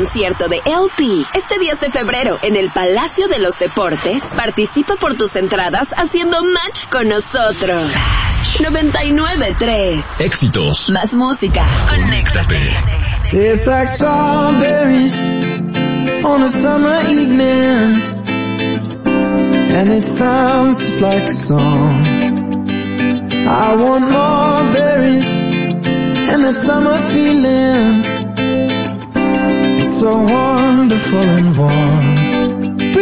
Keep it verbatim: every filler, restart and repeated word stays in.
concierto de L P este diez de febrero en el Palacio de los Deportes. Participa por tus entradas haciendo match con nosotros. noventa y nueve punto tres. Éxitos. Más música. Conéctate. Tastes like strawberries on a summer evening, and it sounds just like a song. I want more berries and that summer feeling. It's so wonderful and warm.